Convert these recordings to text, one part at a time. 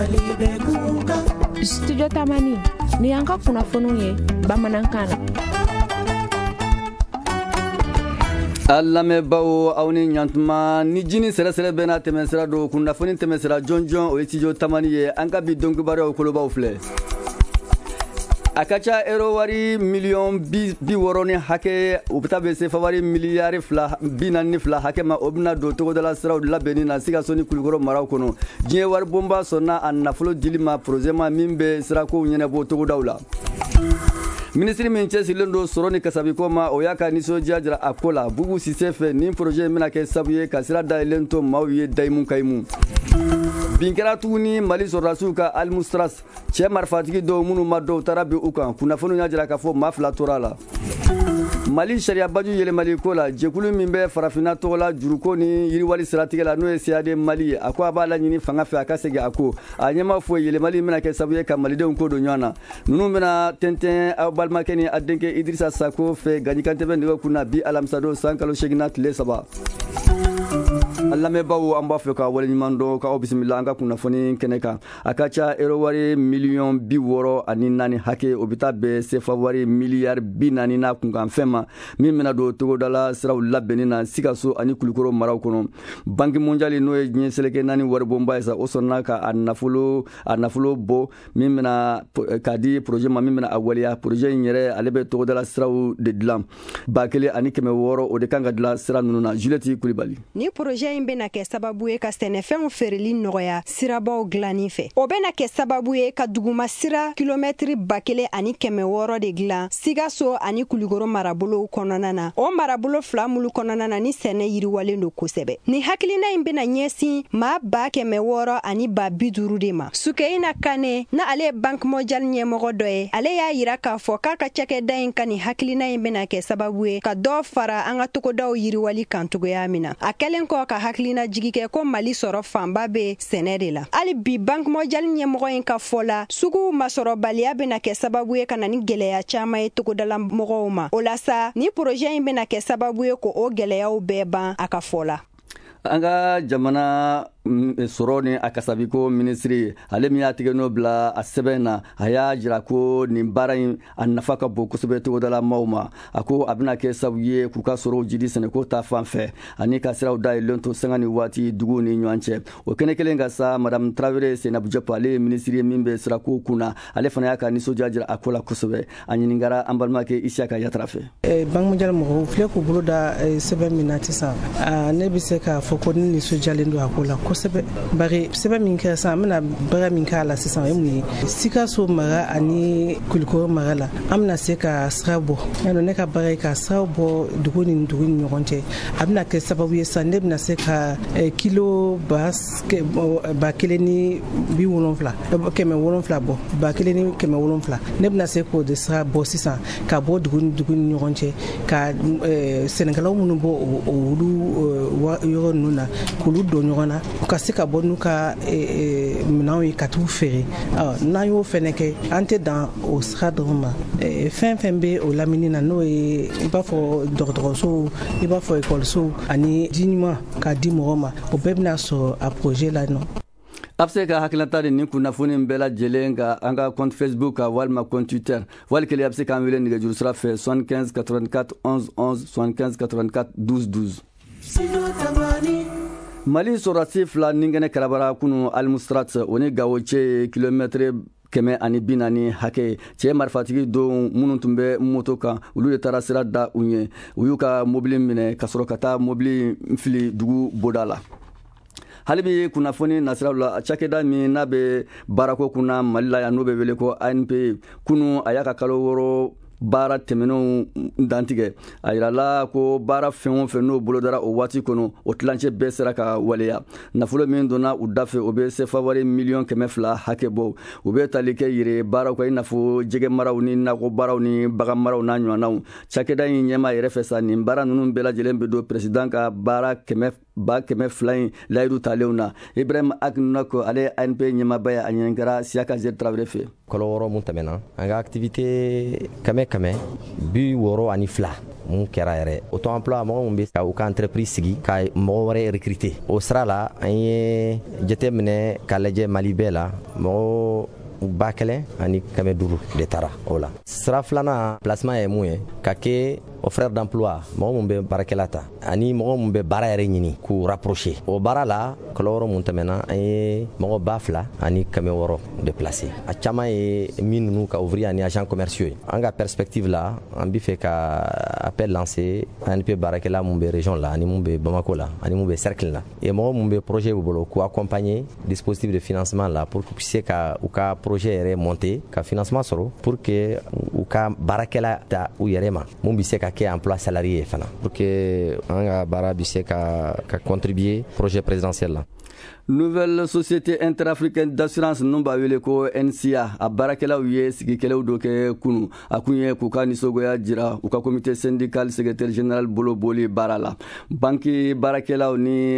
Studio Tamani ni y'an ka kunnafoniw ye bamanankan na. Alamɛbaw aw ni ɲantuma ni jini sɛrɛsɛrɛ bɛɛ n'a tɛmɛsira don kunnafoni tɛmɛsira jɔnjɔn o ye Studio Tamani ye an ka bi dɔnkibaruyaw kolobaw filɛ. A ka ca euro wari miliyɔn 60 ni hakɛ u bɛ taa bɛ se fawari miliyari 42 hakɛ ma o bɛna don togodala siraw labɛnni na Sikaso ni Kulikɔrɔ maraw kɔnɔ. Diɲɛ wari bonba sɔnna a nafolo dili ma projet ma min bɛ sirakow ɲɛnabɔ togodaw la. Ministre min cɛsirilen don sɔrɔ ni kasabiko ma o y'a ka nisɔndiya jira a ko la. Bubu Sise fɛ nin projet in bɛna kɛ sababu ye ka sira dayɛlɛlen to maaw ye dayimu kayimu. Bin kɛra tuguni Mali sɔrɔdasiw ka Almustras cɛ marifatigi dɔw minnu ma dɔw taara bin u kan. Kunnafoniw y'a jira k'a fɔ maa 2 tora la. Mali sariyabaju yɛlɛmali ko la jɛkulu min bɛ farafinna tɔgɔ la juruko ni yiriwali siratigɛ la n'o ye CAD Mali ye a ko a b'a laɲini fanga fɛ a ka segin a ko a ɲɛma fɔ yɛlɛmali bɛna kɛ sababu ye ka malidenw ko don ɲɔgɔn na ninnu bɛna tɛntɛn aw balimakɛ ni a denkɛ Idrissa Sako fɛ Gani Kante bɛ nɛgɛ kunna bi alamisa don san kalo 8 tile 3. A lamɛnbaaw an b'a fɛ ka waleɲuman dɔn k'aw bisimila an ka kunnafoni kɛnɛ kan a ka ca euro wari miliyɔn 64 hakɛ o bɛ taa bɛn sefa wari miliyari 40 n'a kunkanfɛn ma min bɛna don togodala siraw labɛnni na Sikaso ani Kulikɔrɔ maraw kɔnɔ. Banki mondiale n'o ye diɲɛ seleke 4 waribonba ye sa o sɔnna ka a nafolo bɔ min bɛna k'a di projet ma min bɛna a waleya projet in yɛrɛ ale bɛ togodala siraw de dilan 1,600 o de kan ka dilan sira ninnu na. Juliette Kulibali. Ni projet in bɛna kɛ sababu ye ka sɛnɛfɛnw feereli nɔgɔya sirabaw dilanni fɛ. O bɛna kɛ sababu ye ka duguma sira kilomɛtiri 1,600 de dilan Sikaso ani Kulikɔrɔ marabolo kɔnɔna na. O marabolo 2 mulu kɔnɔna na ni sɛnɛ yiriwalen don kosɛbɛ. Ni hakilina in bɛna ɲɛsin maa 100,000 ani 50,000 de ma. Sukeyina Kane na ale ye Banque mondiale ɲɛmɔgɔ dɔ ye ale y'a yira k'a fɔ k'a ka cakɛda in ka ni hakilina in bɛna kɛ sababu ye ka dɔ fara an ka togodaw yiriwali kan cogoya min na. A kɛlen kɔ ka hakilina jigi kɛ ko Mali sɔrɔ fanba bɛ sɛnɛ de la. Hali bi Banque mondiale ɲɛmɔgɔ in ka fɔ la sugu masɔrɔbaliya bɛna kɛ sababu ye ka na ni gɛlɛya caman ye togodala mɔgɔw ma. O la sa ni projet in bɛna kɛ sababu ye ko o gɛlɛyaw bɛɛ ban a ka fɔ la. An ka jamana sɔrɔ ni a kasabiko minisiri ale min y'a tigɛ n'o bila a sɛbɛn na a y'a jira ko nin baara in a nafa ka bon kosɛbɛ togodala maaw ma a ko a bɛna kɛ sababu ye k'u ka sɔrɔw jidi sɛnɛko ta fan fɛ ani ka siraw dayɛlɛlen to sanga ni waati duguw ni ɲɔgɔn cɛ o kɛnɛ kelen ka sa madame Traoré Seynabou Diop ale ye minisiri ye min bɛ sirako kunna ale fana y'a ka nisɔndiya jira a ko la kosɛbɛ a ɲininkara an balimakɛ Isiyaka Yatara fɛ. Banque mondiale mɔgɔw filɛ k'u bolo da sɛbɛn min na sisan ne bɛ se k'a fɔ ko ni nisɔndiyalen don a ko la kosɛbɛ bari sɛbɛn min kɛra sisan an bɛna baara min k'a la sisan o ye mun ye Sikaso mara ani Kulikɔrɔ mara la an bɛna se ka sira bɔ yanni ne ka baara ye ka sira bɔ dugu ni dugu ni ɲɔgɔn cɛ a bɛna kɛ sababu ye sisan ne bɛna se ka kilo 1,770 bɔ 1,770 ne bɛna se k'o de sira bɔ sisan ka bɔ dugu ni dugu ni ɲɔgɔn cɛ ka sɛnɛkɛlaw minnu bɔ olu yɔrɔ ninnu na k'olu don ɲɔgɔn na u ka se ka bɔ n'u ka minɛnw ye ka t'u feere n'an y'o fɛnɛ kɛ an tɛ dan o sira dɔrɔn ma fɛn fɛn bɛ o lamini na n'o ye i b'a fɔ dɔgɔtɔrɔsow i b'a fɔ ekɔlisow ani ji ɲuman k'a di mɔgɔ ma o bɛɛ bɛna sɔrɔ a projet la nɔ. A bɛ se ka hakilinata de nin kunnafoni bɛɛ lajɛlen ka an ka compte Facebook ka walima compte Twitter wali kelen a bɛ se k'an wele nɛgɛjuru sira fɛ 75 84 11 11 75 84 12 12. Mali sɔrɔdasi 2 ni kɛnɛ karabara kunu Almustrat o ni Gawo cɛ kilomɛtiri 140 hakɛ cɛ marifatigi dɔw minnu tun bɛ moto kan olu de taara sira da u ɲɛ u y'u ka mobili minɛ ka sɔrɔ ka taa mobili fili dugu boda la. Hali bi kunnafoni nasiraw la cakɛda min n'a bɛ baarako kunna Mali la yan n'o bɛ wele ko ANP kunu a y'a ka kalo 6 baara tɛmɛnenw dantigɛ a yirala ko baara fɛn o fɛn n'o bolodara o waati kɔnɔ o tilancɛ bɛɛ sera ka waleya nafolo min donna u da fɛ o bɛ sefa wari miliyɔn 200 hakɛ bɔ u bɛ tali kɛ yɛrɛ baaraw kan i n'a fɔ jɛgɛ maraw ni nakɔ baaraw ni bagan maraw n'a ɲɔgɔnnaw cakɛda in ɲɛma yɛrɛ fɛ sa nin baara ninnu bɛɛ lajɛlen bɛ don président ka baara ba kɛmɛ fila in layidu talenw na. Ibrahim Agnako ale ANP ɲɛmaaba ye a ɲininkara Siaka Zer Traoré fɛ. Kalo wɔɔrɔ mun tɛmɛna an ka activité kɛmɛ 62 mun kɛra yɛrɛ auto emploi mɔgɔ mun bɛ ka u ka entreprise sigi ka mɔgɔ wɛrɛ recruter o sira la an ye jateminɛ k'a lajɛ Mali bɛɛ la mɔgɔ 1,500 de taara o la. Sira filanan placement ye mun ye ka kɛ offre d'emploi mɔgɔ mun bɛ baarakɛla ta ani mɔgɔ mun bɛ baara yɛrɛ ɲini k'u rapprocher o baara la kalo wɔɔrɔ mun tɛmɛna an ye mɔgɔ 2,600 déplacer a caman ye min ninnu ka ouvrier ani agents commerciaux ye. An ka perspective la an bɛ fɛ ka appel lancer ANP baarakɛla mun bɛ région la ani mun bɛ Bamako la ani mun bɛ cercle la et mɔgɔ mun bɛ projet u bolo k'u accompagner dispositif de financement la pour que se ka u ka projet yɛrɛ monter ka financement sɔrɔ pour que u ka baarakɛla ta u yɛrɛ ma mun bɛ se ka kɛ emploi salarié fana pour que an ka baara bɛ se ka contribuer projet présidentiel la. Nouvelle société interafricaine d'assurance nun b'a wele ko NCA a baarakɛlaw ye sigikɛlaw dɔ kɛ kunu a kun ye k'u ka nisɔngoya jira u ka comité syndical secrétaire général bolo boli baara la. Banki baarakɛlaw ni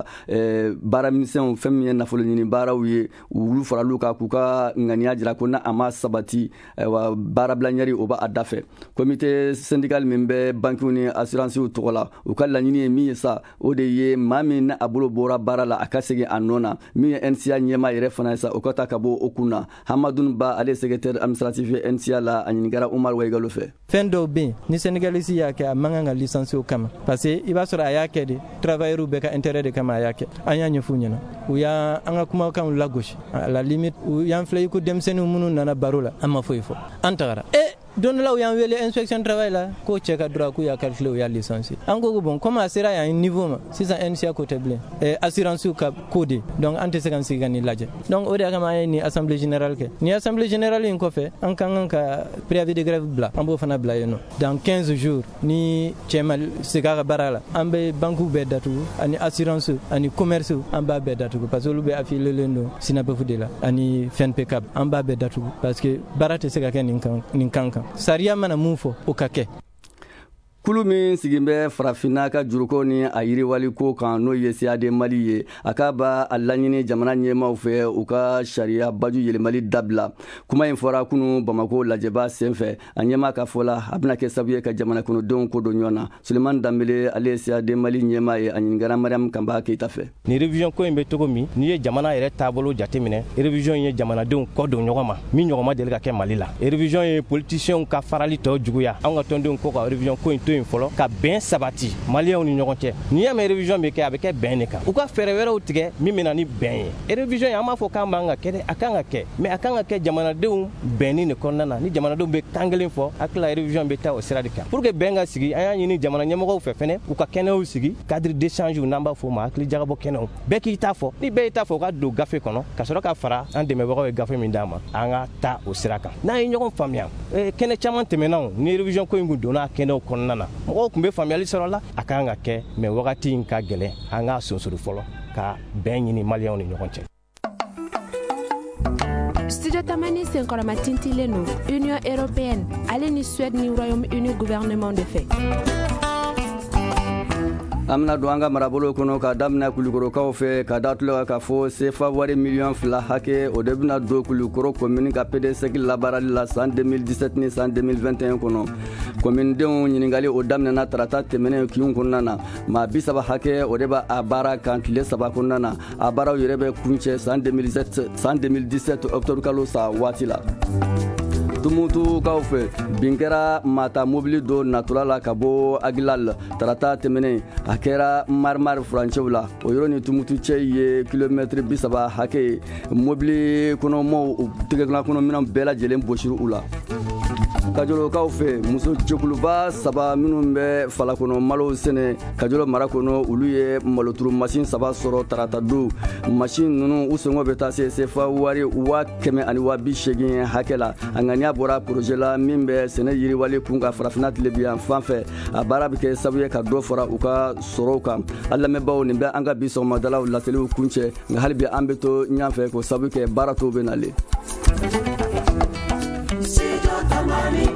baaramisɛnw fɛn min ye nafolo ɲini baaraw ye olu faral'u kan k'u ka ŋaniya jira ko na a ma sabati baarabila ɲɛri o b'a da fɛ. Comité syndical min bɛ bankiw ni assurancew tɔgɔ la u ka laɲini ye min ye sa o de ye maa min na a bolo bɔra baara la a ka segin a nɔ na min ye NCA ɲɛma yɛrɛ fana ye sa o ka taa ka bɔ o kun na. Hamadou Ba ale secrétaire administratif ye NCA la a ɲininkara Umar Waigalo fɛ. Fɛn dɔw bɛ yen ni syndicaliste y'a kɛ a man kan ka licencier o kama parce que i b'a sɔrɔ a y'a kɛ de travailleurs bɛɛ ka intérêt de kama a y'a kɛ an y'a ɲɛf'u ɲɛna u y'an ka kumakanw lagosi à la limite u y'an filɛ i ko denmisɛnninw minnu nana baro la an ma foyi fɔ an tagara don dɔ la u y'an wele inspection travail la k'o cɛ ka droit k'u y'a calculé u y'a licencié an ko ko bon comme a sera yan niveau ma sisan NCA ko tɛ bilen assurance ka ko de donc an tɛ se ka sigi ka nin lajɛ donc o de kama an ye nin assemblée générale kɛ ni assemblée générale in kɔfɛ an ka kan ka préavis de grève bila an b'o fana bila yen nɔ dans 15 jours ni cɛ ma segin a ka baara la an bɛ banques bɛɛ datugu ani assurance ani commerce an b'a bɛɛ datugu parce que olu bɛ affilié len don SINAPEF de la ani FENPECAB an b'a bɛɛ datugu parce que baara tɛ se ka kɛ nin kan kan sariya mana mun fɔ o ka kɛ. Kulu min sigin bɛ farafinna ka juruko ni a yiriwali ko kan n'o ye CAD Mali ye a ka ba a laɲini jamana ɲɛmaw fɛ u ka sariya baju yɛlɛmali dabila. Kuma in fɔra kunu Bamako lajɛba senfɛ a ɲɛma ka fɔ la a bɛna kɛ sababu ye ka jamana kɔnɔdenw ko don ɲɔgɔn na. Sulemani Danbele ale ye CAD Mali ɲɛma ye a ɲininkara Mariam Kanba Keita fɛ. Ni révision ko in bɛ cogo min n'i ye jamana yɛrɛ taabolo jateminɛ révision ye jamanadenw kɔ don ɲɔgɔn ma min ɲɔgɔn ma deli ka kɛ Mali la. Révision ye politiciens ka farali tɔ juguya an ka tɔndenw ko ka révision ko in to in fɔlɔ ka bɛn sabati maliyɛnw ni ɲɔgɔn cɛ n'i y'a mɛn révision bɛ kɛ a bɛ kɛ bɛn de kan u ka fɛɛrɛ wɛrɛw tigɛ min bɛ na ni bɛn ye révision ye an b'a fɔ k'an b'an ka kɛ dɛ a kan ka kɛ mais a kan ka kɛ jamanadenw bɛnni de kɔnɔna na ni jamanadenw bɛ kan kelen fɔ hakili révision bɛ taa o sira de kan pour que bɛn ka sigi an y'a ɲini jamana ɲɛmɔgɔw fɛ fɛnɛ u ka kɛnɛw sigi cadre d'échange n'an b'a fɔ o ma hakili jagabɔ kɛnɛw bɛɛ k'i ta fɔ ni bɛɛ y'i ta fɔ u ka don gafe kɔnɔ ka sɔrɔ ka fara an dɛmɛbagaw ye gafe min d'an ma an ka taa o sira kan n'an ye ɲɔgɔn faamuya kɛnɛ caman tɛmɛnaw ni révision ko in kun donna kɛnɛw kɔnɔna na mɔgɔw tun bɛ faamuyali sɔrɔ la a kan ka kɛ mais wagati in ka gɛlɛn an ka sonsori fɔlɔ ka bɛn ɲini maliyɛnw ni ɲɔgɔn cɛ. Studio Tamani senkɔrɔma tintilen no Union Européenne ale ni Suède ni Royaume-Uni gouvernement de fait. Amina don an ka marabolo kɔnɔ ka daminɛ Kulikorokaw fɛ ka da tulo ka fɔ CFA wari miliyɔn 2 hakɛ o de bɛna don Kulikoro commune ka PDC labaarali la san 2017 ni san 2021 kɔnɔ. Communedenw ɲininkali o daminɛna tarata tɛmɛnen kiyun kɔnɔna na maa 30 hakɛ o de b'a baara kan tile 3 kɔnɔna na a baaraw yɛrɛ bɛ kuncɛ san 2017 octobre kalo sa waati la. Tumutukaw fɛ bin kɛra mata mobili do natula la ka bɔ Agilal tarata tɛmɛnen a kɛra Marimar furancɛw la o yɔrɔ ni tumutu cɛ ye kilomɛtiri 30 hakɛ mobili kɔnɔmɔɔw tɛgɛdilan kɔnɔminɛnw bɛɛ lajɛlen bosiri u la. Kajolokaw fɛ muso jɛkuluba 3 minnu bɛ fala kɔnɔ malo sɛnɛ Kajolo mara kɔnɔ olu ye maloturu machine 3 sɔrɔ tarata don machine ninnu u sɔngɔ bɛ taa se CFA wari 180 hakɛ la a ŋaniya bɔra projet la min bɛ sɛnɛ yiriwali kun ka farafinna tilebiyan fan fɛ a baara bɛ kɛ sababu ye ka dɔ fara u ka sɔrɔw kan a lamɛnbaaw nin bɛ an ka bi sɔgɔmadalaw laseliw kuncɛ nka hali bi an bɛ to ɲɔgɔn fɛ k'o sababu kɛ baara tɔw bɛ nalen. Tamani